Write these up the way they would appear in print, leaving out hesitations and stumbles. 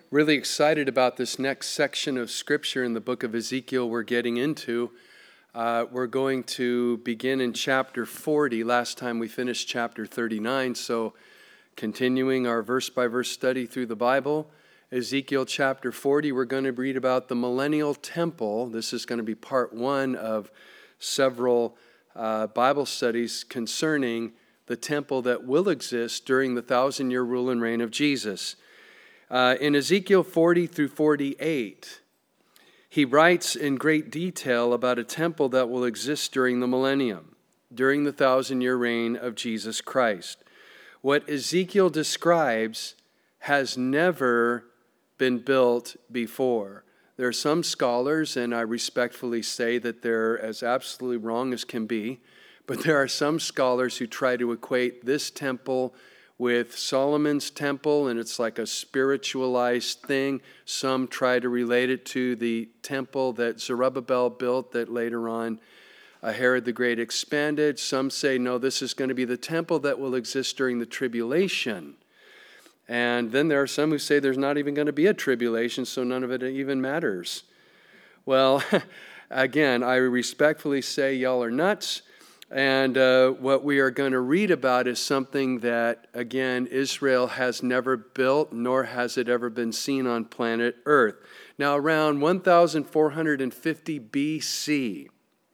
Really excited about this next section of Scripture in the book of Ezekiel we're getting into. We're going to begin in chapter 40. Last time we finished chapter 39, so continuing our verse-by-verse study through the Bible. Ezekiel chapter 40, we're going to read about the millennial temple. This is going to be part one of several Bible studies concerning the temple that will exist during the 1,000-year rule and reign of Jesus. In Ezekiel 40 through 48, he writes in great detail about a temple that will exist during the millennium, during the 1,000-year reign of Jesus Christ. What Ezekiel describes has never been built before. There are some scholars, and I respectfully say that they're as absolutely wrong as can be, but there are some scholars who try to equate this temple with Solomon's temple, and it's like a spiritualized thing. Some try to relate it to the temple that Zerubbabel built that later on Herod the Great expanded. Some say, no, this is going to be the temple that will exist during the tribulation. And then there are some who say there's not even going to be a tribulation, so none of it even matters. Well, again, I respectfully say y'all are nuts. And what we are going to read about is something that, again, Israel has never built, nor has it ever been seen on planet Earth. Now, around 1450 BC,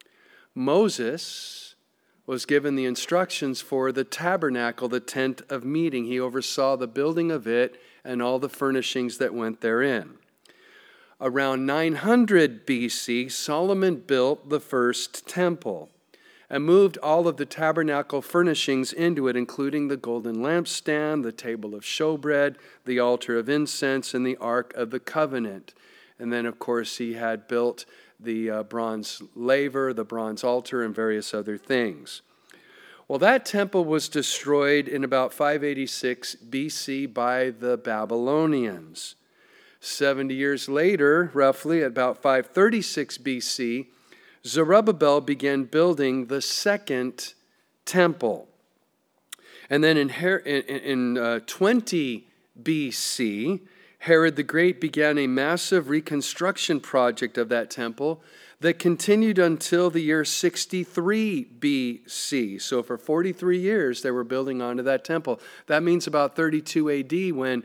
Moses was given the instructions for the tabernacle, the tent of meeting. He oversaw the building of it and all the furnishings that went therein. Around 900 BC, Solomon built the first temple and moved all of the tabernacle furnishings into it, including the golden lampstand, the table of showbread, the altar of incense, and the Ark of the Covenant. And then, of course, he had built the bronze laver, the bronze altar, and various other things. Well, that temple was destroyed in about 586 BC by the Babylonians. 70 years later, roughly, at about 536 BC, Zerubbabel began building the second temple. And then in 20 BC, Herod the Great began a massive reconstruction project of that temple that continued until the year 63 BC. So for 43 years, they were building onto that temple. That means about 32 AD when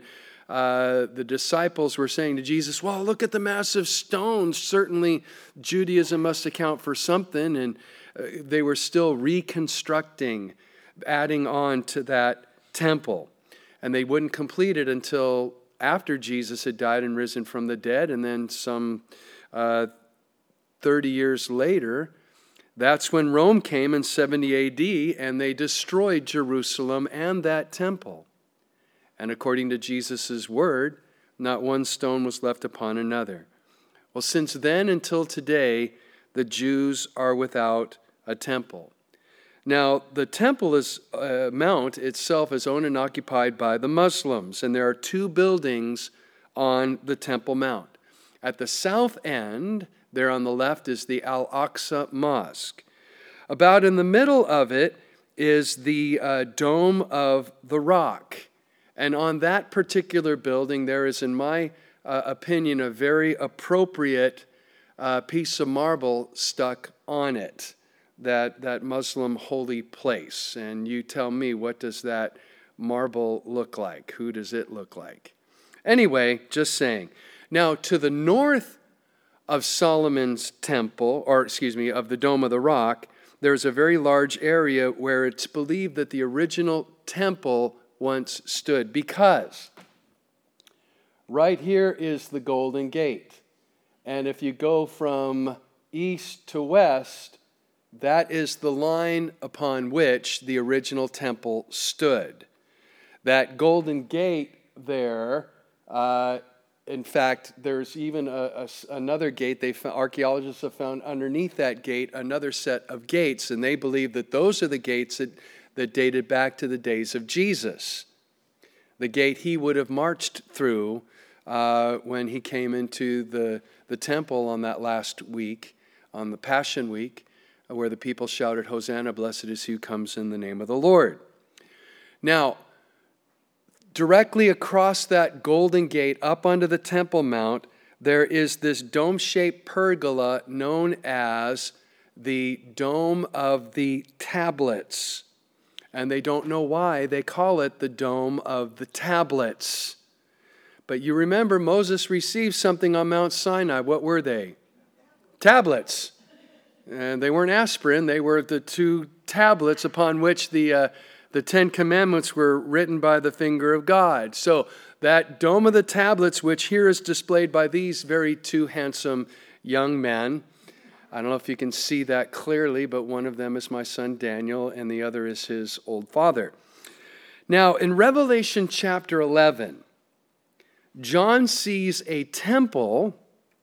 the disciples were saying to Jesus, well, look at the massive stones. Certainly Judaism must account for something. And they were still reconstructing, adding on to that temple. And they wouldn't complete it until after Jesus had died and risen from the dead. And then some 30 years later, that's when Rome came in 70 AD and they destroyed Jerusalem and that temple. And according to Jesus' word, not one stone was left upon another. Well, since then until today, the Jews are without a temple. Now, the temple mount itself is owned and occupied by the Muslims, and there are two buildings on the Temple Mount. At the south end, there on the left, is the Al-Aqsa Mosque. About in the middle of it is the Dome of the Rock. And on that particular building, there is, in my opinion, a very appropriate piece of marble stuck on it, that Muslim holy place. And you tell me, what does that marble look like? Who does it look like? Anyway, just saying. Now, to the north of Solomon's temple, of the Dome of the Rock, there's a very large area where it's believed that the original temple once stood, because right here is the Golden Gate. And if you go from east to west, that is the line upon which the original temple stood. That Golden Gate there, in fact, there's even another gate. Archaeologists have found underneath that gate another set of gates, and they believe that those are the gates that dated back to the days of Jesus. The gate he would have marched through when he came into the temple on that last week, on the Passion Week, where the people shouted, Hosanna, blessed is he who comes in the name of the Lord. Now, Directly across that Golden Gate up onto the Temple Mount, there is this dome-shaped pergola known as the Dome of the Tablets. And they don't know why they call it the Dome of the Tablets. But you remember Moses received something on Mount Sinai. What were they? Tablets. And they weren't aspirin. They were the two tablets upon which the Ten Commandments were written by the finger of God. So that Dome of the Tablets, which here is displayed by these very two handsome young men. I don't know if you can see that clearly, but one of them is my son Daniel, and the other is his old father. Now, in Revelation chapter 11, John sees a temple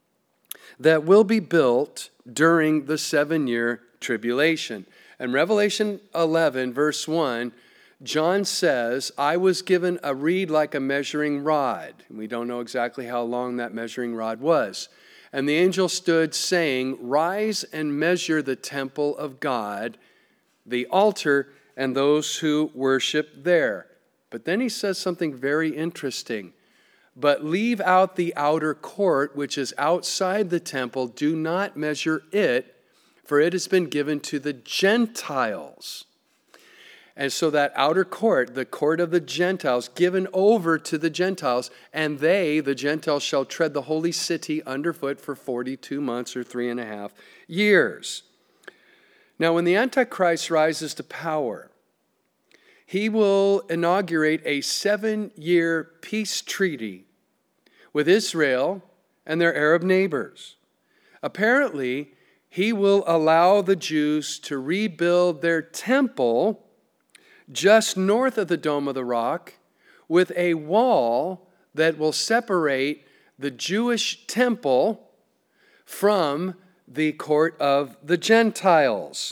that will be built during the 7-year tribulation. In Revelation 11, verse 1, John says, I was given a reed like a measuring rod. We don't know exactly how long that measuring rod was. And the angel stood saying, rise and measure the temple of God, the altar, and those who worship there. But then he says something very interesting. But leave out the outer court, which is outside the temple. Do not measure it, for it has been given to the Gentiles. And so that outer court, the court of the Gentiles, given over to the Gentiles, and they, the Gentiles, shall tread the holy city underfoot for 42 months or 3.5 years. Now, when the Antichrist rises to power, he will inaugurate a 7-year peace treaty with Israel and their Arab neighbors. Apparently, he will allow the Jews to rebuild their temple just north of the Dome of the Rock, with a wall that will separate the Jewish temple from the court of the Gentiles.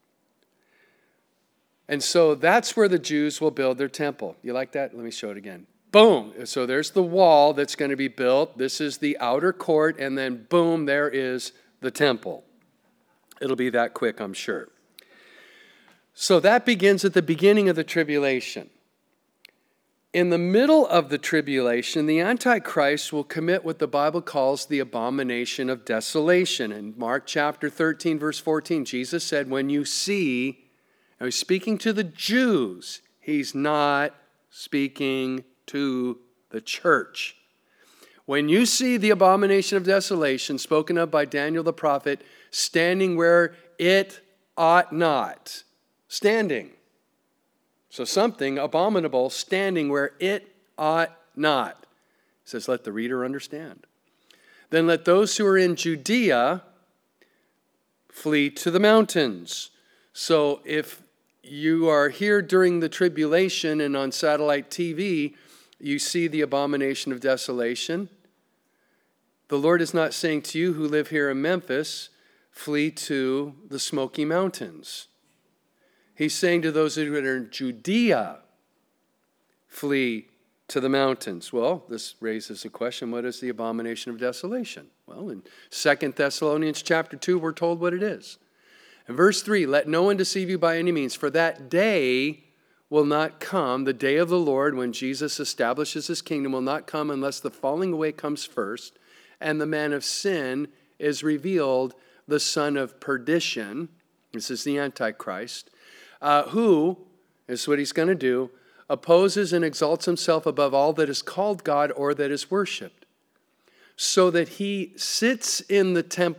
And so that's where the Jews will build their temple. You like that? Let me show it again. Boom! So there's the wall that's going to be built. This is the outer court, and then boom, there is the temple. It'll be that quick, I'm sure. So that begins at the beginning of the tribulation. In the middle of the tribulation, the Antichrist will commit what the Bible calls the abomination of desolation. In Mark chapter 13, verse 14, Jesus said, when you see, now he's speaking to the Jews, he's not speaking to the church. When you see the abomination of desolation spoken of by Daniel the prophet standing where it ought not, standing. So something abominable standing where it ought not. He says, let the reader understand. Then let those who are in Judea flee to the mountains. So if you are here during the tribulation and on satellite TV, you see the abomination of desolation. The Lord is not saying to you who live here in Memphis, flee to the Smoky Mountains. He's saying to those who are in Judea, flee to the mountains. Well, this raises a question, what is the abomination of desolation? Well, in 2 Thessalonians chapter 2, we're told what it is. In verse 3, let no one deceive you by any means, for that day will not come, the day of the Lord when Jesus establishes his kingdom will not come unless the falling away comes first, and the man of sin is revealed, the son of perdition. This is the Antichrist. Who, this is what he's going to do, opposes and exalts himself above all that is called God or that is worshipped, so that he sits as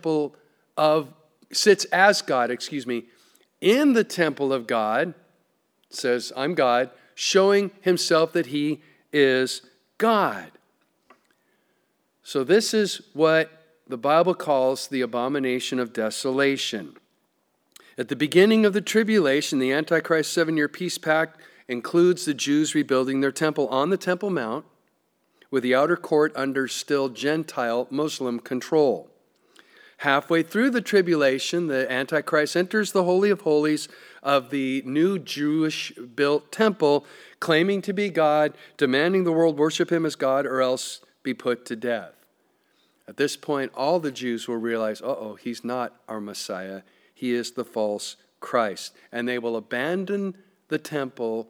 God, in the temple of God, says, I'm God, showing himself that he is God. So this is what the Bible calls the abomination of desolation. At the beginning of the tribulation, the Antichrist 7-year peace pact includes the Jews rebuilding their temple on the Temple Mount, with the outer court under still Gentile Muslim control. Halfway through the tribulation, the Antichrist enters the Holy of Holies of the new Jewish-built temple, claiming to be God, demanding the world worship him as God or else be put to death. At this point, all the Jews will realize, he's not our Messiah. He is the false Christ. And they will abandon the temple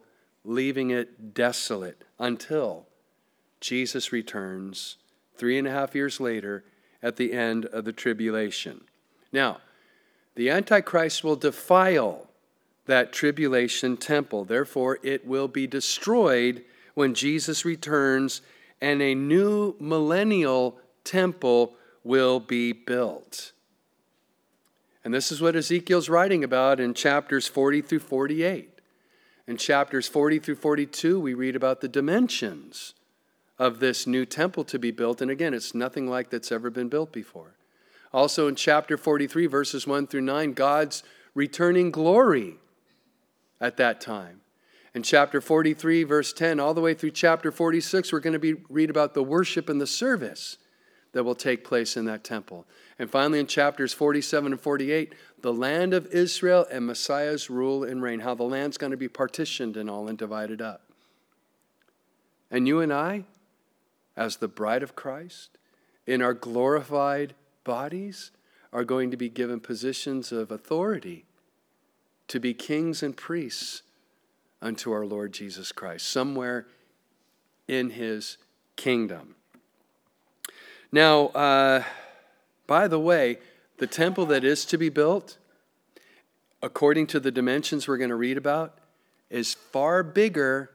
leaving it desolate until Jesus returns 3.5 years later at the end of the tribulation. Now, the Antichrist will defile that tribulation temple. Therefore, it will be destroyed when Jesus returns and a new millennial temple will be built. And this is what Ezekiel's writing about in chapters 40 through 48. In chapters 40 through 42, we read about the dimensions of this new temple to be built. And again, it's nothing like that's ever been built before. Also in chapter 43, verses 1 through 9, God's returning glory at that time. In chapter 43, verse 10, all the way through chapter 46, we're going to read about the worship and the service that will take place in that temple. And finally, in chapters 47 and 48, the land of Israel and Messiah's rule and reign, how the land's going to be partitioned and all and divided up. And you and I, as the bride of Christ, in our glorified bodies, are going to be given positions of authority to be kings and priests unto our Lord Jesus Christ, somewhere in his kingdom. Now, by the way, the temple that is to be built, according to the dimensions we're going to read about, is far bigger,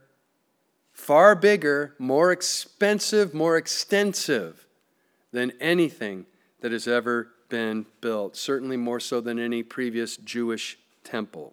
more expensive, more extensive than anything that has ever been built, certainly more so than any previous Jewish temple.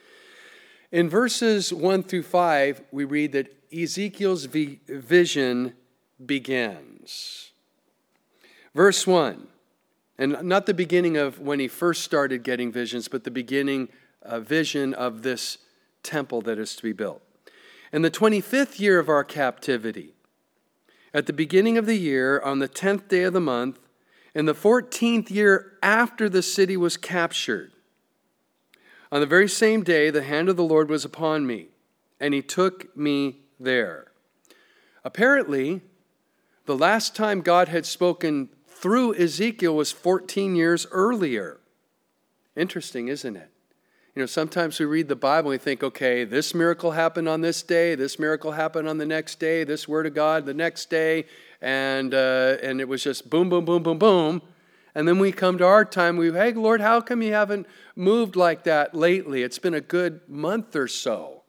In verses 1 through 5, we read that Ezekiel's vision begins. Verse 1, and not the beginning of when he first started getting visions, but the beginning vision of this temple that is to be built. In the 25th year of our captivity, at the beginning of the year, on the 10th day of the month, in the 14th year after the city was captured, on the very same day, the hand of the Lord was upon me, and he took me there. Apparently, the last time God had spoken through Ezekiel was 14 years earlier. Interesting, isn't it? You know, sometimes we read the Bible and we think, okay, this miracle happened on this day, this miracle happened on the next day, this word of God the next day, and it was just boom, boom, boom, boom, boom. And then we come to our time, hey, Lord, how come you haven't moved like that lately? It's been a good month or so.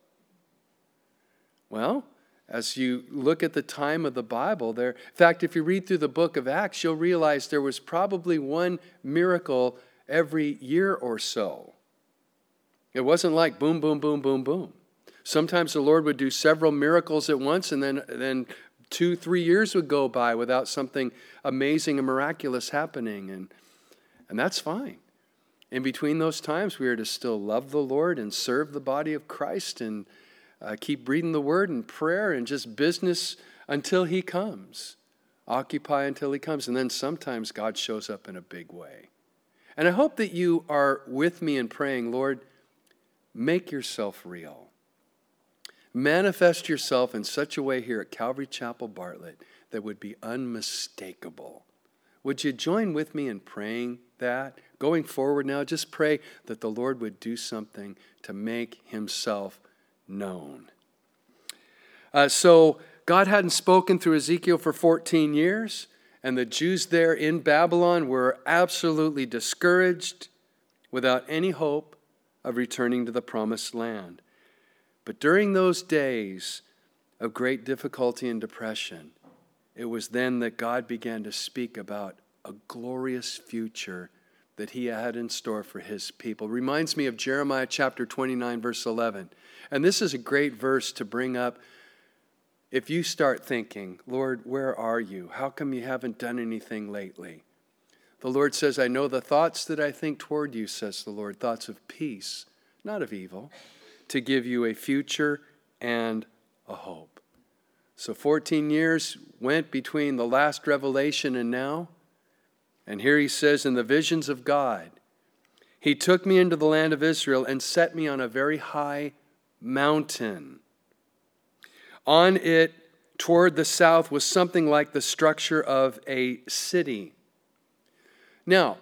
Well, as you look at the time of the Bible there, in fact, if you read through the book of Acts, you'll realize there was probably one miracle every year or so. It wasn't like boom, boom, boom, boom, boom. Sometimes the Lord would do several miracles at once, and then 2-3 years would go by without something amazing and miraculous happening, and that's fine. In between those times, we are to still love the Lord and serve the body of Christ and keep reading the Word and prayer and just business until He comes. Occupy until He comes, and then sometimes God shows up in a big way. And I hope that you are with me in praying, Lord, make yourself real. Manifest yourself in such a way here at Calvary Chapel Bartlett that would be unmistakable. Would you join with me in praying that? Going forward now, just pray that the Lord would do something to make himself known. So God hadn't spoken through Ezekiel for 14 years, and the Jews there in Babylon were absolutely discouraged, without any hope of returning to the promised land. But during those days of great difficulty and depression, it was then that God began to speak about a glorious future that he had in store for his people. Reminds me of Jeremiah chapter 29, verse 11. And this is a great verse to bring up if you start thinking, Lord, where are you? How come you haven't done anything lately? The Lord says, I know the thoughts that I think toward you, says the Lord, thoughts of peace, not of evil, to give you a future and a hope. So 14 years went between the last revelation and now. And here he says, in the visions of God, he took me into the land of Israel and set me on a very high mountain. On it, toward the south, was something like the structure of a city. Now,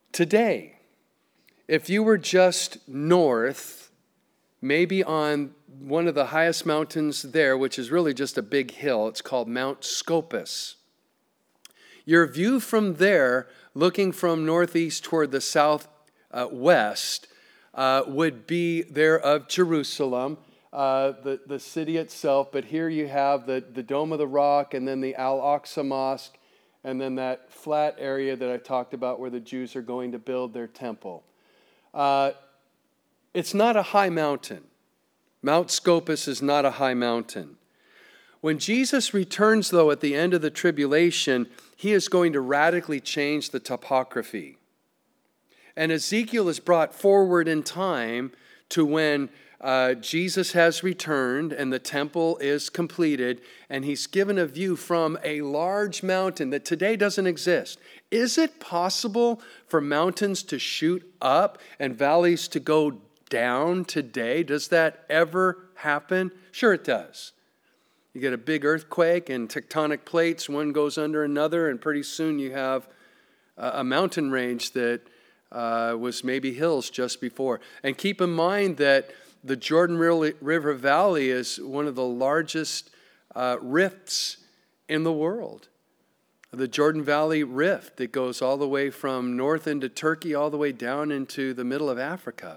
today, if you were just north, maybe on one of the highest mountains there, which is really just a big hill. It's called Mount Scopus. Your view from there, looking from northeast toward the southwest, would be there of Jerusalem, the city itself. But here you have the Dome of the Rock, and then the Al-Aqsa Mosque, and then that flat area that I talked about where the Jews are going to build their temple. It's not a high mountain. Mount Scopus is not a high mountain. When Jesus returns, though, at the end of the tribulation, he is going to radically change the topography. And Ezekiel is brought forward in time to when Jesus has returned and the temple is completed, and he's given a view from a large mountain that today doesn't exist. Is it possible for mountains to shoot up and valleys to go down today? Does that ever happen? Sure it does. You get a big earthquake and tectonic plates, one goes under another, and pretty soon you have a mountain range that was maybe hills just before. And keep in mind that the Jordan River Valley is one of the largest rifts in the world. The Jordan Valley Rift that goes all the way from north into Turkey all the way down into the middle of Africa.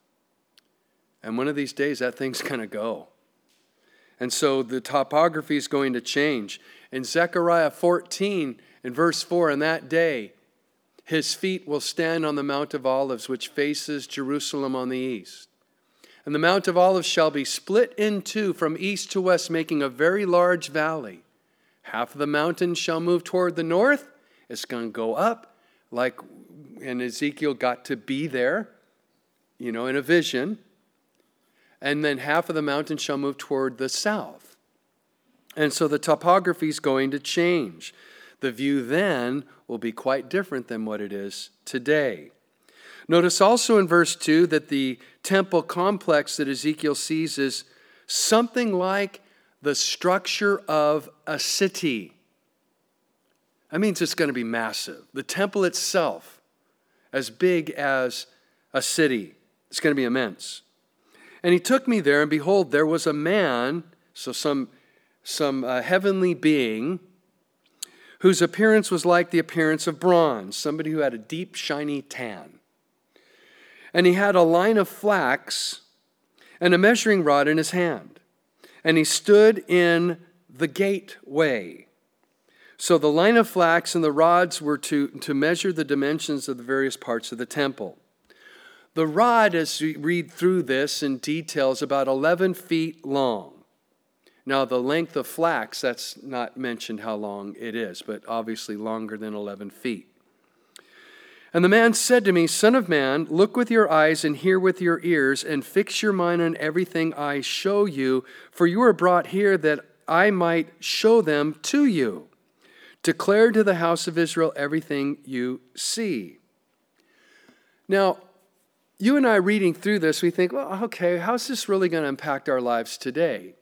And one of these days that thing's going to go. And so the topography is going to change. In Zechariah 14, in verse 4, in that day, his feet will stand on the Mount of Olives, which faces Jerusalem on the east. And the Mount of Olives shall be split in two from east to west, making a very large valley. Half of the mountain shall move toward the north. It's going to go up, like, and Ezekiel got to be there, in a vision. And then half of the mountain shall move toward the south. And so the topography is going to change. The view then will be quite different than what it is today. Notice also in verse 2 that the temple complex that Ezekiel sees is something like the structure of a city. That means it's going to be massive. The temple itself, as big as a city, it's going to be immense. And he took me there, and behold, there was a man, so some heavenly being, whose appearance was like the appearance of bronze, somebody who had a deep, shiny tan. And he had a line of flax and a measuring rod in his hand. And he stood in the gateway. So the line of flax and the rods were to measure the dimensions of the various parts of the temple. The rod, as we read through this in detail, is about 11 feet long. Now, the length of flax, that's not mentioned how long it is, but obviously longer than 11 feet. And the man said to me, Son of man, look with your eyes and hear with your ears, and fix your mind on everything I show you, for you are brought here that I might show them to you. Declare to the house of Israel everything you see. Now, you and I reading through this, we think, well, okay, how's this really going to impact our lives today?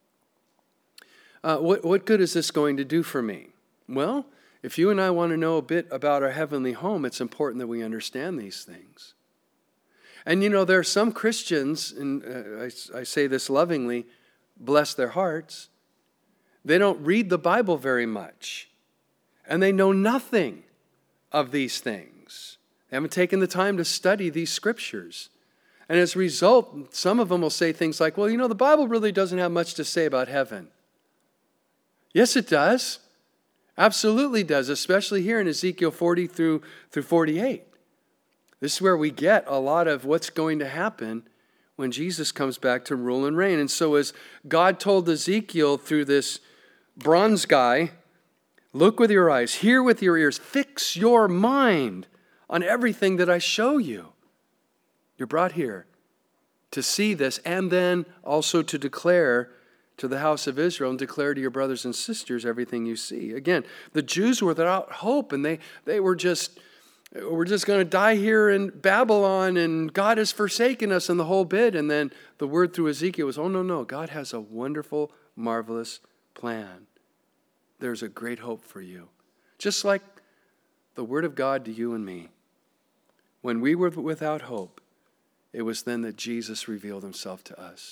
What good is this going to do for me? Well, if you and I want to know a bit about our heavenly home, it's important that we understand these things. And there are some Christians, and I say this lovingly, bless their hearts, they don't read the Bible very much. And they know nothing of these things. They haven't taken the time to study these scriptures. And as a result, some of them will say things like, well, the Bible really doesn't have much to say about heaven. Yes, it does. Absolutely does, especially here in Ezekiel 40 through 48. This is where we get a lot of what's going to happen when Jesus comes back to rule and reign. And so as God told Ezekiel through this bronze guy, look with your eyes, hear with your ears, fix your mind on everything that I show you. You're brought here to see this, and then also to declare to the house of Israel and declare to your brothers and sisters everything you see. Again, the Jews were without hope, and they were just, we're just going to die here in Babylon, and God has forsaken us, and the whole bit. And then the word through Ezekiel was, oh, no, God has a wonderful, marvelous plan. There's a great hope for you. Just like the word of God to you and me. When we were without hope, it was then that Jesus revealed himself to us.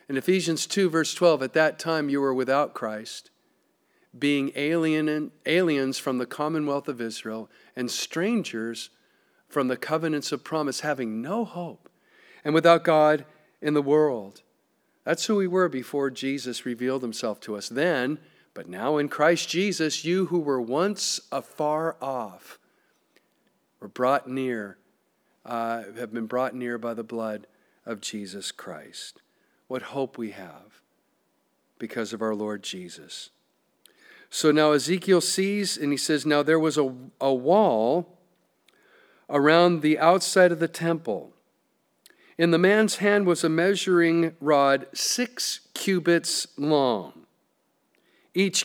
In Ephesians 2, verse 12, at that time you were without Christ, being aliens from the commonwealth of Israel and strangers from the covenants of promise, having no hope and without God in the world. That's who we were before Jesus revealed himself to us then. But now in Christ Jesus, you who were once afar off were brought near, have been brought near by the blood of Jesus Christ. What hope we have because of our Lord Jesus. So now Ezekiel sees, and he says, now there was a wall around the outside of the temple. In the man's hand was a measuring rod 6 cubits long. Each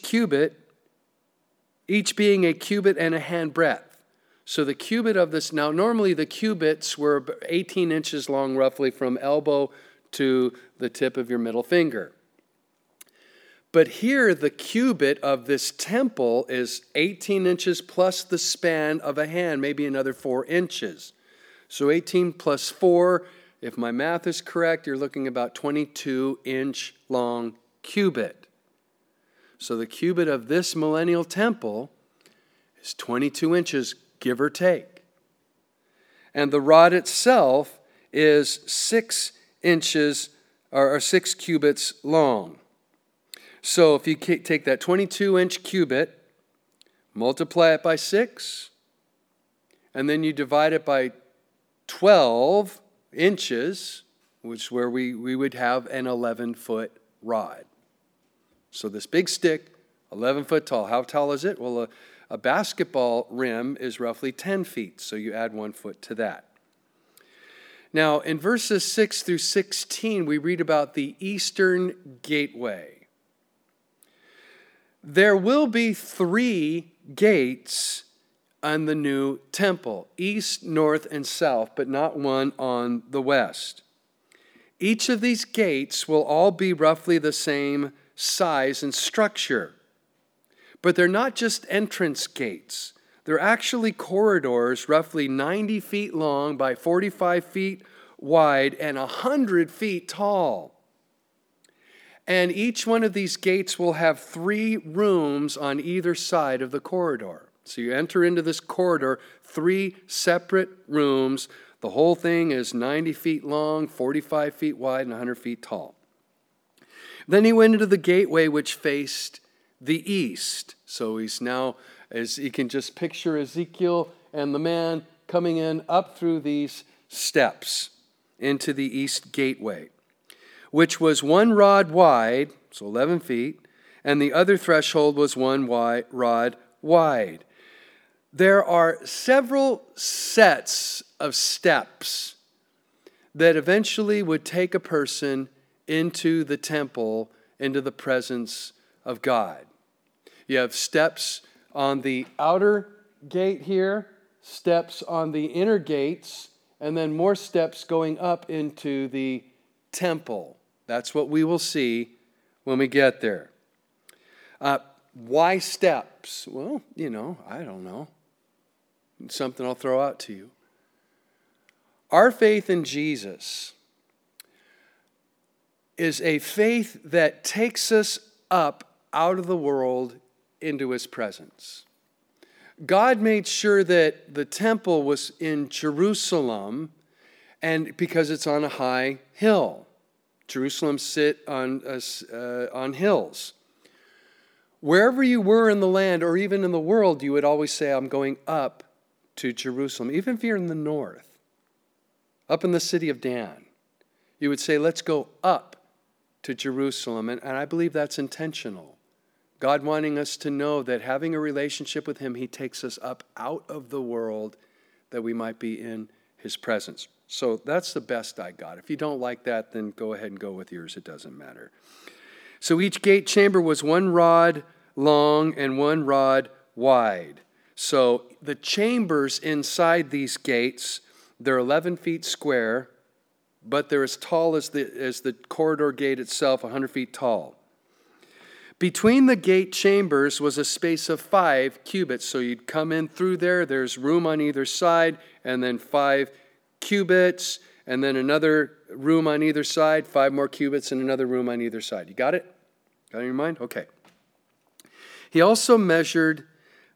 being a cubit and a hand breadth. So the cubit of this, now normally the cubits were 18 inches long roughly from elbow to the tip of your middle finger. But here the cubit of this temple is 18 inches plus the span of a hand, maybe another 4 inches. So 18 plus 4, if my math is correct, you're looking about 22-inch long cubit. So the cubit of this millennial temple is 22 inches, give or take. And the rod itself is 6 inches or 6 cubits long. So if you take that 22-inch cubit, multiply it by 6, and then you divide it by 12 inches, which is where we would have an 11-foot rod. So this big stick, 11 foot tall. How tall is it? Well, a basketball rim is roughly 10 feet, so you add 1 foot to that. Now, in verses 6 through 16, we read about the Eastern Gateway. There will be 3 gates on the new temple, east, north, and south, but not one on the west. Each of these gates will all be roughly the same size and structure. But they're not just entrance gates. They're actually corridors roughly 90 feet long by 45 feet wide and 100 feet tall. And each one of these gates will have 3 rooms on either side of the corridor. So you enter into this corridor, 3 separate rooms. The whole thing is 90 feet long, 45 feet wide, and 100 feet tall. Then he went into the gateway which faced the east. So he's now, as you can just picture Ezekiel and the man coming in up through these steps into the east gateway, which was 1 rod wide, so 11 feet, and the other threshold was 1 rod wide. There are several sets of steps that eventually would take a person into the temple, into the presence of God. You have steps on the outer gate here, steps on the inner gates, and then more steps going up into the temple. That's what we will see when we get there. Why steps? Well, I don't know. It's something I'll throw out to you. Our faith in Jesus is a faith that takes us up out of the world into his presence. God made sure that the temple was in Jerusalem, and because it's on a high hill. Jerusalem sit on hills. Wherever you were in the land or even in the world, you would always say, I'm going up to Jerusalem. Even if you're in the north, up in the city of Dan, you would say, let's go up to Jerusalem. And I believe that's intentional. God wanting us to know that having a relationship with him, he takes us up out of the world that we might be in his presence. So that's the best I got. If you don't like that, then go ahead and go with yours. It doesn't matter. So each gate chamber was 1 rod long and 1 rod wide. So the chambers inside these gates, they're 11 feet square, but they're as tall as the corridor gate itself, 100 feet tall. Between the gate chambers was a space of 5 cubits. So you'd come in through there, there's room on either side, and then 5 cubits, and then another room on either side, 5 more cubits, and another room on either side. You got it? Got it in your mind? Okay. He also measured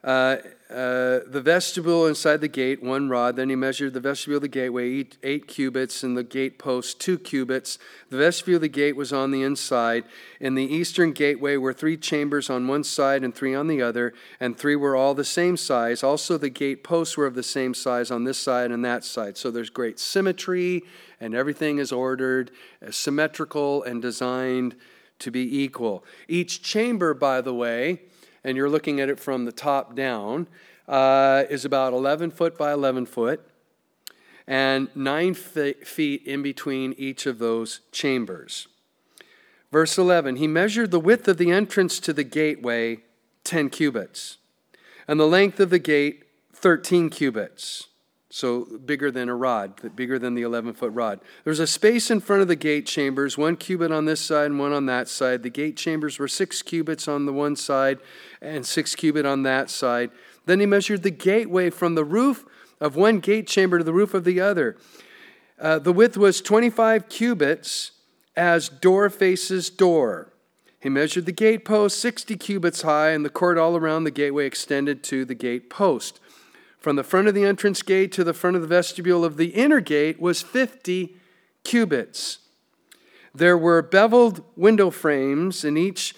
the vestibule inside the gate, 1 rod. Then he measured the vestibule of the gateway, 8 cubits, and the gate post, 2 cubits. The vestibule of the gate was on the inside. In the eastern gateway were 3 chambers on one side and 3 on the other, and 3 were all the same size. Also the gate posts were of the same size on this side and that side. So there's great symmetry, and everything is ordered, symmetrical, and designed to be equal. Each chamber, by the way, and you're looking at it from the top down, is about 11 foot by 11 foot, and 9 feet in between each of those chambers. Verse 11, he measured the width of the entrance to the gateway, 10 cubits, and the length of the gate, 13 cubits. So bigger than a rod, bigger than the 11-foot rod. There's a space in front of the gate chambers, 1 cubit on this side and 1 on that side. The gate chambers were 6 cubits on the one side and 6 cubit on that side. Then he measured the gateway from the roof of one gate chamber to the roof of the other. The width was 25 cubits as door faces door. He measured the gate post 60 cubits high, and the court all around the gateway extended to the gate post. From the front of the entrance gate to the front of the vestibule of the inner gate was 50 cubits. There were beveled window frames in each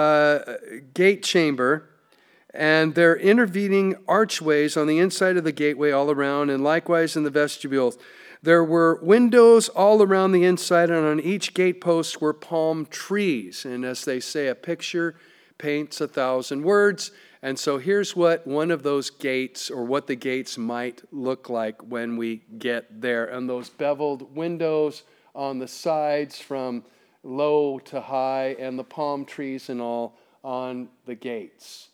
gate chamber, and there intervening archways on the inside of the gateway all around, and likewise in the vestibules. There were windows all around the inside, and on each gate post were palm trees. And as they say, a picture paints 1,000 words. And so here's what one of those gates, or what the gates might look like when we get there. And those beveled windows on the sides from low to high, and the palm trees and all on the gates.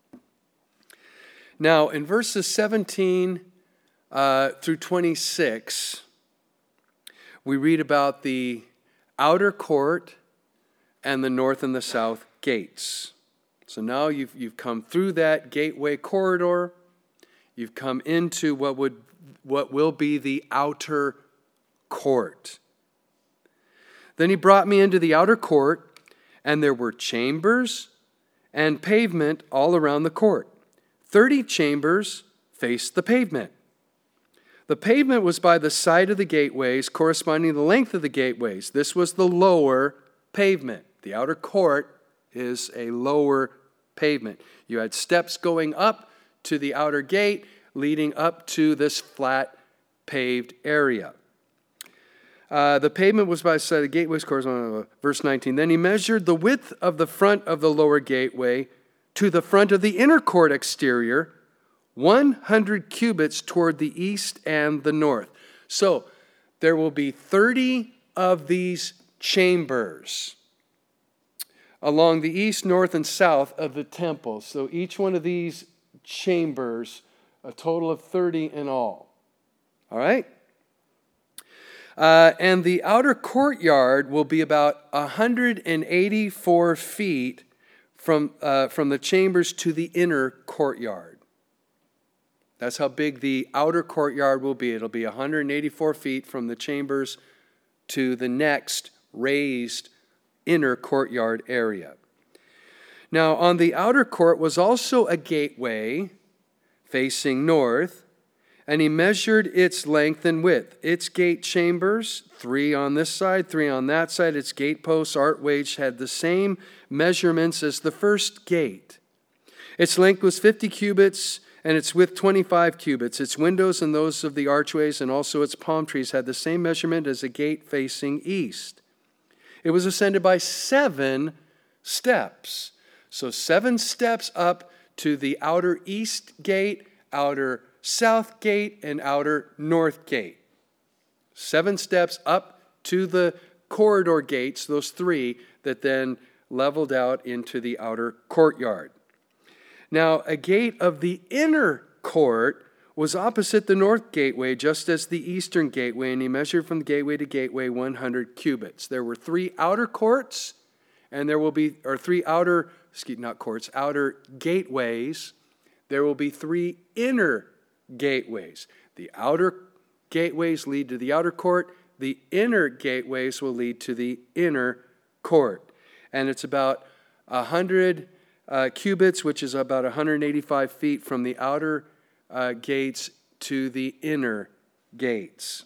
Now, in verses 17 through 26, we read about the outer court and the north and the south gates. So now you've come through that gateway corridor. You've come into what will be the outer court. Then he brought me into the outer court, and there were chambers and pavement all around the court. 30 chambers faced the pavement. The pavement was by the side of the gateways, corresponding to the length of the gateways. This was the lower pavement. The outer court is a lower pavement. You had steps going up to the outer gate, leading up to this flat paved area. The pavement was by the side of the gateways, corresponding to verse 19. Then he measured the width of the front of the lower gateway to the front of the inner court exterior, 100 cubits toward the east and the north. So there will be 30 of these chambers along the east, north, and south of the temple. So each one of these chambers, a total of 30 in all. All right? And the outer courtyard will be about 184 feet from the chambers to the inner courtyard. That's how big the outer courtyard will be. It'll be 184 feet from the chambers to the next raised inner courtyard area. Now, on the outer court was also a gateway facing north, and he measured its length and width. Its gate chambers, 3 on this side, 3 on that side. Its gate posts, archways, had the same measurements as the first gate. Its length was 50 cubits, and its width 25 cubits. Its windows and those of the archways and also its palm trees had the same measurement as a gate facing east. It was ascended by 7 steps. So 7 steps up to the outer east gate, outer south gate, and outer north gate. 7 steps up to the corridor gates, those 3 that then leveled out into the outer courtyard. Now, a gate of the inner court was opposite the north gateway, just as the eastern gateway, and he measured from the gateway to gateway 100 cubits. There were 3 outer courts, and there will be, or 3 outer, outer gateways. There will be 3 inner gateways. The outer gateways lead to the outer court. the inner gateways will lead to the inner court. And it's about 100 cubits, which is about 185 feet from the outer gates to the inner gates.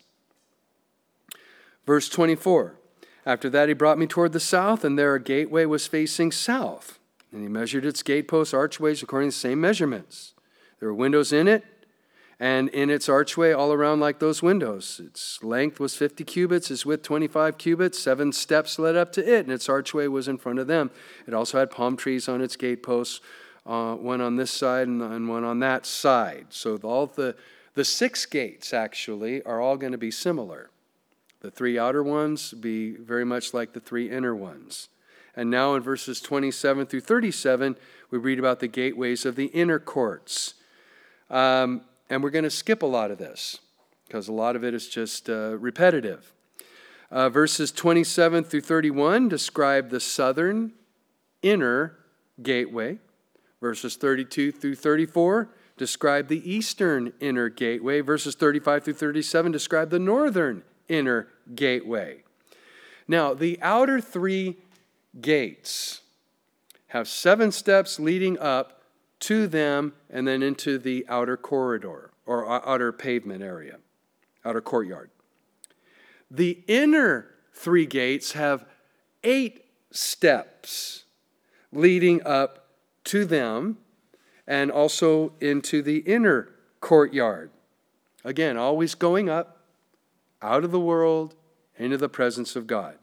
Verse 24, after that he brought me toward the south, and there a gateway was facing south. And he measured its gateposts, archways, according to the same measurements. There were windows in it, and in its archway all around like those windows. Its length was 50 cubits, its width 25 cubits. 7 steps led up to it, and its archway was in front of them. It also had palm trees on its gateposts, one on this side and one on that side. So all the 6 gates, actually, are all going to be similar. The 3 outer ones be very much like the 3 inner ones. And now in verses 27 through 37, we read about the gateways of the inner courts. And we're going to skip a lot of this because a lot of it is just repetitive. Verses 27 through 31 describe the southern inner gateway. Verses 32 through 34 describe the eastern inner gateway. Verses 35 through 37 describe the northern inner gateway. Now, the outer 3 gates have 7 steps leading up to them and then into the outer corridor or outer pavement area, outer courtyard. The inner 3 gates have 8 steps leading up to them and also into the inner courtyard. Again, always going up, out of the world, into the presence of God.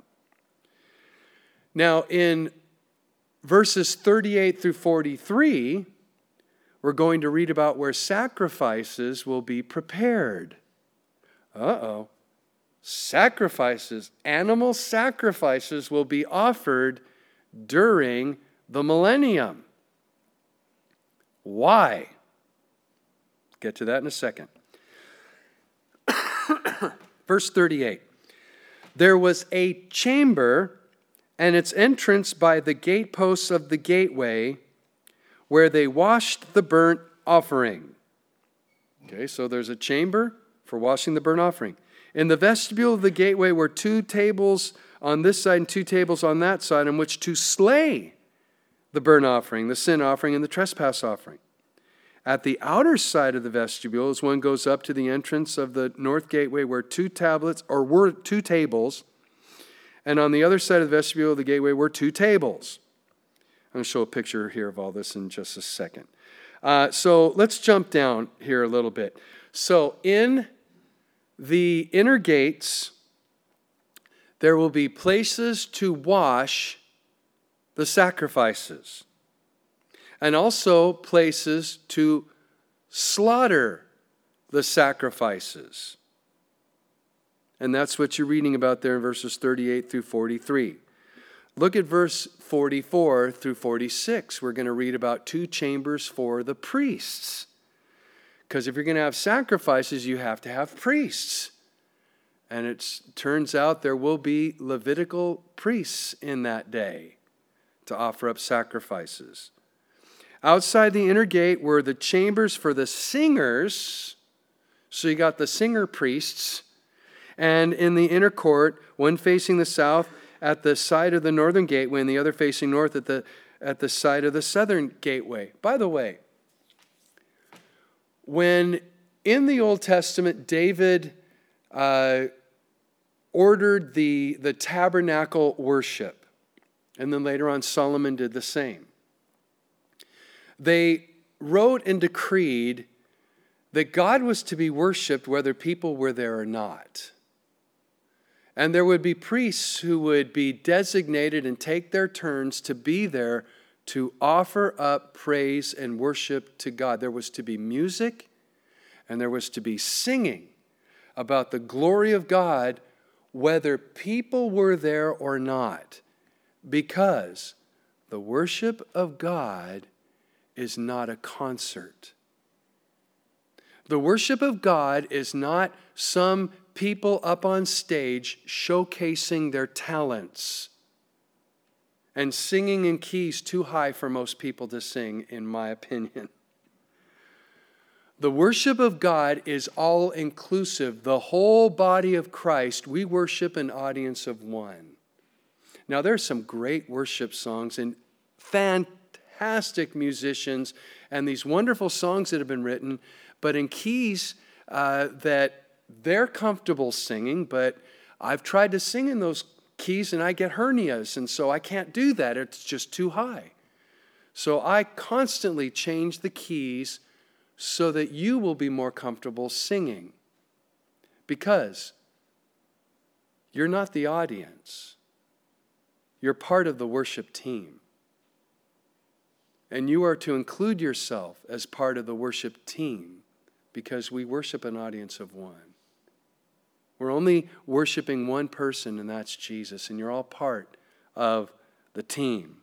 Now, in verses 38 through 43, we're going to read about where sacrifices will be prepared. Sacrifices, animal sacrifices will be offered during the millennium. Why? Get to that in a second. Verse 38. There was a chamber and its entrance by the gateposts of the gateway where they washed the burnt offering. Okay, so there's a chamber for washing the burnt offering. In the vestibule of the gateway were 2 tables on this side and 2 tables on that side on which to slay the burnt offering, the sin offering, and the trespass offering. At the outer side of the vestibule, as one goes up to the entrance of the north gateway, were 2 tables, and on the other side of the vestibule of the gateway were 2 tables. I'm going to show a picture here of all this in just a second. So let's jump down here a little bit. So in the inner gates, there will be places to wash the sacrifices, and also places to slaughter the sacrifices. And that's what you're reading about there in verses 38 through 43. Look at verse 44 through 46. We're going to read about 2 chambers for the priests. Because if you're going to have sacrifices, you have to have priests. And it turns out there will be Levitical priests in that day to offer up sacrifices. Outside the inner gate were the chambers for the singers. So you got the singer priests. And in the inner court, one facing the south at the side of the northern gateway and the other facing north at the side of the southern gateway. By the way, when in the Old Testament David ordered the tabernacle worship, and then later on Solomon did the same, they wrote and decreed that God was to be worshiped whether people were there or not. And there would be priests who would be designated and take their turns to be there to offer up praise and worship to God. There was to be music and there was to be singing about the glory of God whether people were there or not, because the worship of God is not a concert. The worship of God is not some people up on stage showcasing their talents and singing in keys too high for most people to sing, in my opinion. The worship of God is all inclusive. The whole body of Christ, we worship an audience of one. Now, there's some great worship songs and fantastic musicians and these wonderful songs that have been written, but in keys that they're comfortable singing, but I've tried to sing in those keys and I get hernias, and so I can't do that. It's just too high. So I constantly change the keys so that you will be more comfortable singing, because you're not the audience. You're part of the worship team. And you are to include yourself as part of the worship team, because we worship an audience of one. We're only worshiping one person, and that's Jesus, and you're all part of the team.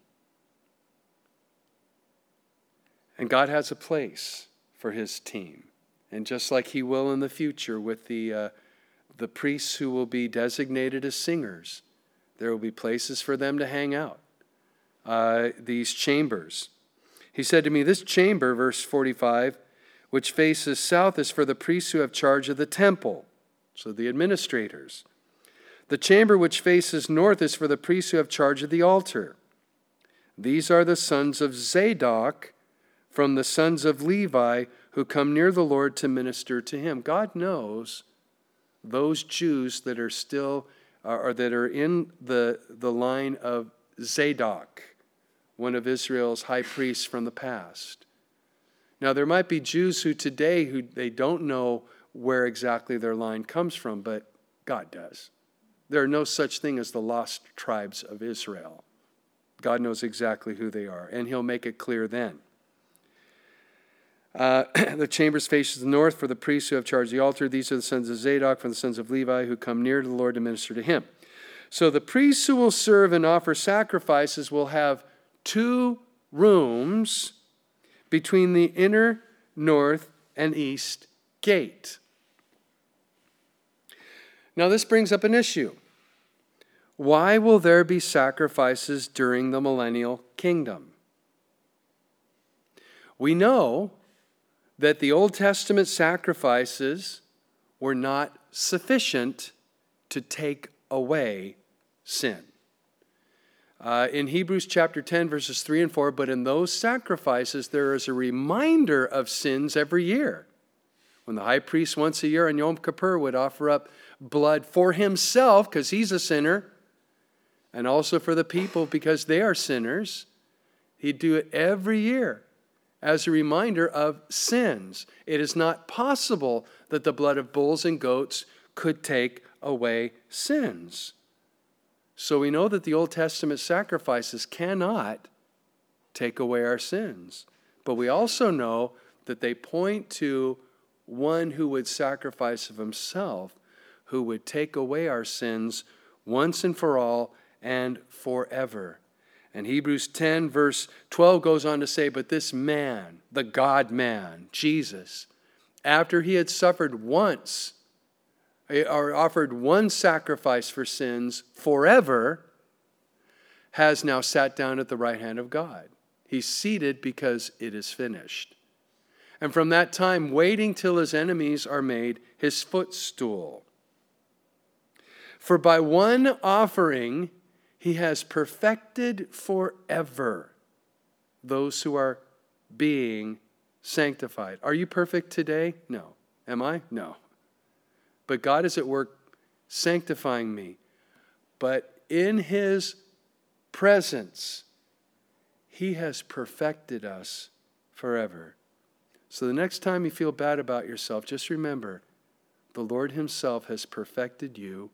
And God has a place for his team. And just like he will in the future with the priests who will be designated as singers, there will be places for them to hang out, these chambers. He said to me, this chamber, verse 45, which faces south is for the priests who have charge of the temple, so the administrators. The chamber which faces north is for the priests who have charge of the altar. These are the sons of Zadok from the sons of Levi who come near the Lord to minister to him. God knows those Jews that are still, or that are in the line of Zadok, one of Israel's high priests from the past. Now, there might be Jews who today, who they don't know where exactly their line comes from, but God does. There are no such thing as the lost tribes of Israel. God knows exactly who they are, and he'll make it clear then. The chambers faces the north for the priests who have charge of the altar. These are the sons of Zadok from the sons of Levi who come near to the Lord to minister to him. So the priests who will serve and offer sacrifices will have 2 rooms between the inner north and east gate. Now this brings up an issue. Why will there be sacrifices during the millennial kingdom? We know that the Old Testament sacrifices were not sufficient to take away sin. In Hebrews chapter 10, verses 3 and 4, but in those sacrifices there is a reminder of sins every year. When the high priest once a year on Yom Kippur would offer up blood for himself, because he's a sinner, and also for the people because they are sinners, he'd do it every year as a reminder of sins. It is not possible that the blood of bulls and goats could take away sins. So we know that the Old Testament sacrifices cannot take away our sins. But we also know that they point to one who would sacrifice of himself, who would take away our sins once and for all and forever. And Hebrews 10 verse 12 goes on to say, but this man, the God-man, Jesus, after he had suffered once, or offered one sacrifice for sins forever, has now sat down at the right hand of God. He's seated because it is finished. And from that time, waiting till his enemies are made his footstool. For by one offering, he has perfected forever those who are being sanctified. Are you perfect today? No. Am I? No. But God is at work sanctifying me. But in his presence, he has perfected us forever. So the next time you feel bad about yourself, just remember, the Lord himself has perfected you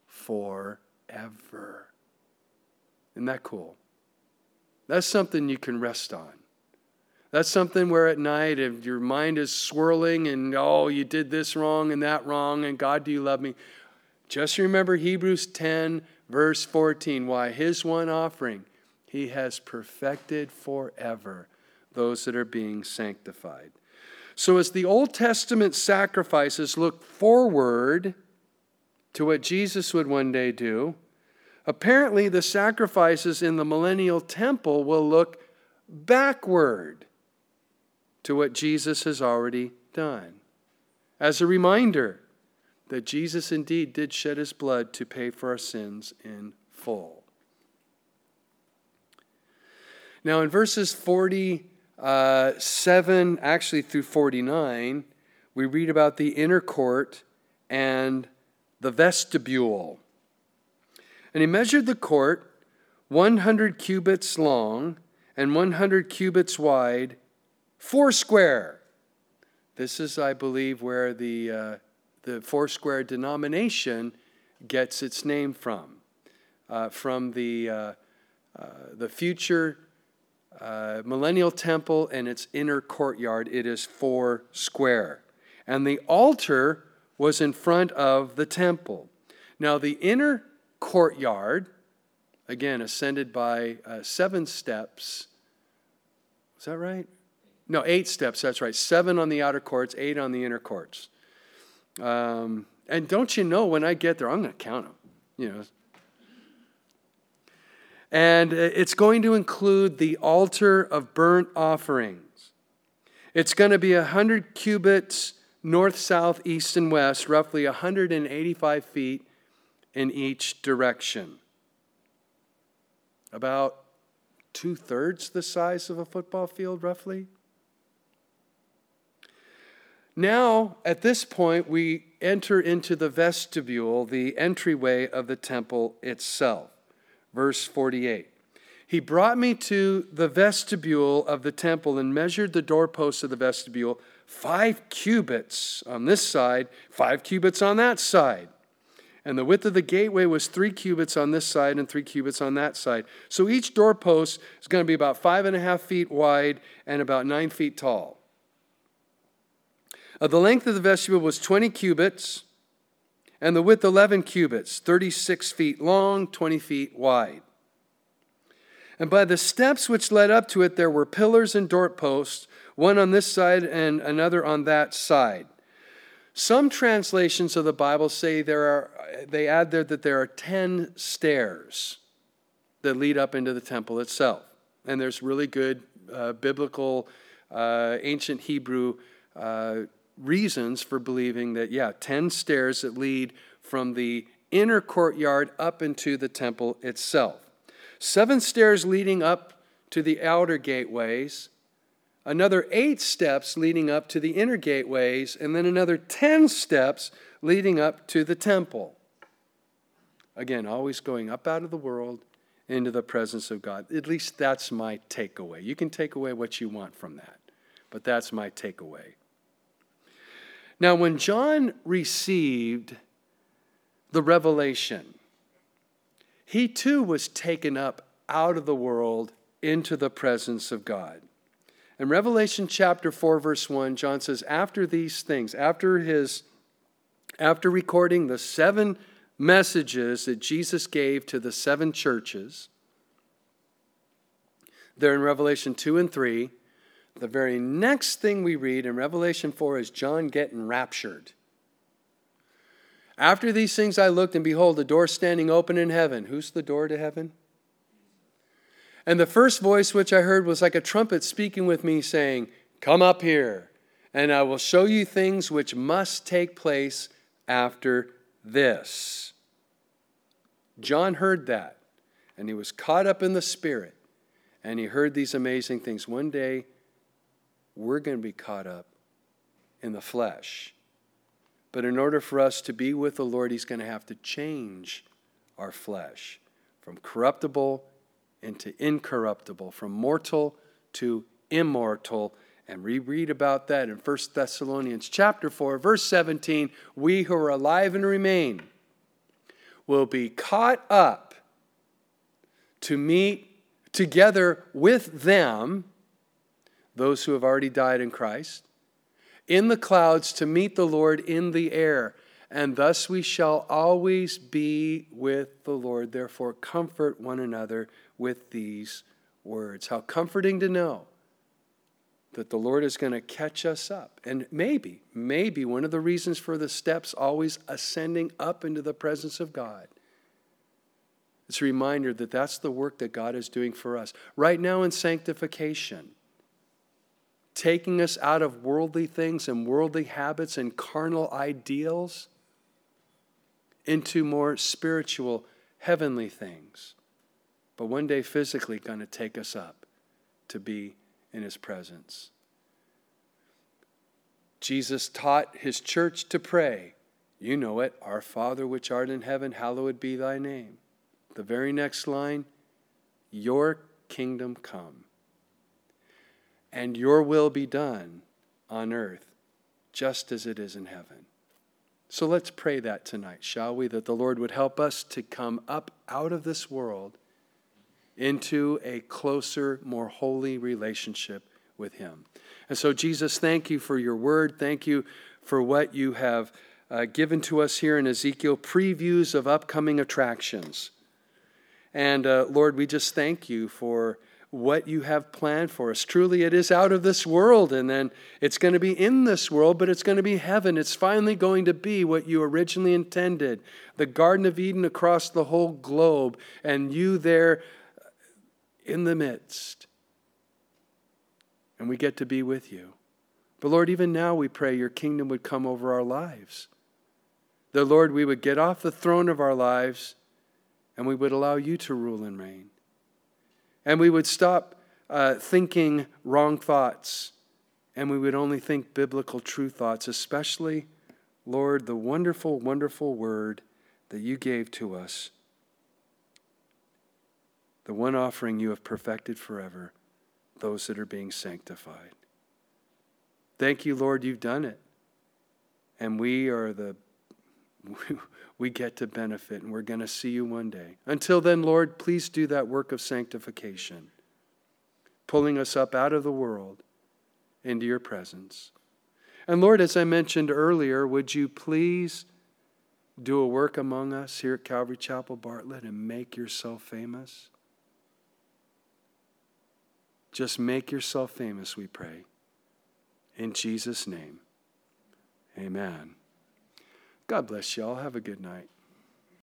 forever. Isn't that cool? That's something you can rest on. That's something where at night, if your mind is swirling and, oh, you did this wrong and that wrong, and God, do you love me? Just remember Hebrews 10, verse 14, why his one offering, he has perfected forever those that are being sanctified. So as the Old Testament sacrifices look forward to what Jesus would one day do, apparently the sacrifices in the millennial temple will look backward to what Jesus has already done. As a reminder that Jesus indeed did shed his blood to pay for our sins in full. Now in verses 47, actually through 49, we read about the inner court and the vestibule. And he measured the court 100 cubits long and 100 cubits wide, 4 square. This is, I believe, where the Foursquare denomination gets its name from the future millennial temple and its inner courtyard. It is 4 square. And the altar was in front of the temple. Now the inner courtyard, again, ascended by 7 steps. Is that right? No, 8 steps, that's right. 7 on the outer courts, 8 on the inner courts. And don't you know, when I get there, I'm going to count them. And it's going to include the altar of burnt offerings. It's going to be 100 cubits north, south, east, and west, roughly 185 feet in each direction. About 2/3 the size of a football field, roughly. Now, at this point, we enter into the vestibule, the entryway of the temple itself. Verse 48. He brought me to the vestibule of the temple and measured the doorposts of the vestibule, 5 cubits on this side, 5 cubits on that side. And the width of the gateway was 3 cubits on this side and 3 cubits on that side. So each doorpost is going to be about 5.5 feet wide and about 9 feet tall. The length of the vestibule was 20 cubits, and the width 11 cubits, 36 feet long, 20 feet wide. And by the steps which led up to it, there were pillars and doorposts, one on this side and another on that side. Some translations of the Bible say they add there that there are 10 stairs that lead up into the temple itself. And there's really good biblical, ancient Hebrew reasons for believing that, 10 stairs that lead from the inner courtyard up into the temple itself. 7 stairs leading up to the outer gateways, another 8 steps leading up to the inner gateways, and then another 10 steps leading up to the temple. Again, always going up out of the world into the presence of God. At least that's my takeaway. You can take away what you want from that, but that's my takeaway. Now, when John received the revelation, he too was taken up out of the world into the presence of God. In Revelation chapter 4, verse 1, John says, after these things, after recording the 7 messages that Jesus gave to the 7 churches, there in Revelation 2 and 3, the very next thing we read in Revelation 4 is John getting raptured. After these things I looked, and behold, a door standing open in heaven. Who's the door to heaven? And the first voice which I heard was like a trumpet speaking with me, saying, come up here, and I will show you things which must take place after this. John heard that, and he was caught up in the Spirit, and he heard these amazing things. One day, we're going to be caught up in the flesh. But in order for us to be with the Lord, he's going to have to change our flesh from corruptible into incorruptible, from mortal to immortal. And we read about that in 1 Thessalonians chapter 4, verse 17. We who are alive and remain will be caught up to meet together with them, those who have already died in Christ, in the clouds to meet the Lord in the air. And thus we shall always be with the Lord. Therefore, comfort one another with these words. How comforting to know that the Lord is going to catch us up. And maybe one of the reasons for the steps always ascending up into the presence of God, it's a reminder that that's the work that God is doing for us. Right now in sanctification, taking us out of worldly things and worldly habits and carnal ideals into more spiritual, heavenly things. But one day physically going to take us up to be in his presence. Jesus taught his church to pray. You know it. Our Father which art in heaven, hallowed be thy name. The very next line, your kingdom come. And your will be done on earth, just as it is in heaven. So let's pray that tonight, shall we? That the Lord would help us to come up out of this world into a closer, more holy relationship with him. And so, Jesus, thank you for your word. Thank you for what you have given to us here in Ezekiel, previews of upcoming attractions. And Lord, we just thank you for what you have planned for us. Truly, it is out of this world, and then it's going to be in this world, but it's going to be heaven. It's finally going to be what you originally intended, the Garden of Eden across the whole globe, and you there in the midst. And we get to be with you. But Lord, even now we pray your kingdom would come over our lives. That, Lord, we would get off the throne of our lives and we would allow you to rule and reign. And we would stop thinking wrong thoughts, and we would only think biblical true thoughts, especially, Lord, the wonderful, wonderful word that you gave to us, the one offering you have perfected forever, those that are being sanctified. Thank you, Lord, you've done it. And we get to benefit, and we're going to see you one day. Until then, Lord, please do that work of sanctification, pulling us up out of the world into your presence. And Lord, as I mentioned earlier, would you please do a work among us here at Calvary Chapel Bartlett and make yourself famous? Just make yourself famous, we pray. In Jesus' name, amen. God bless you all. Have a good night.